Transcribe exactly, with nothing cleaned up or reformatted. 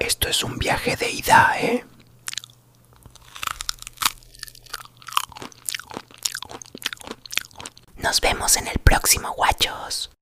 Esto es un viaje de ida, ¿eh? Nos vemos en el próximo, guachos.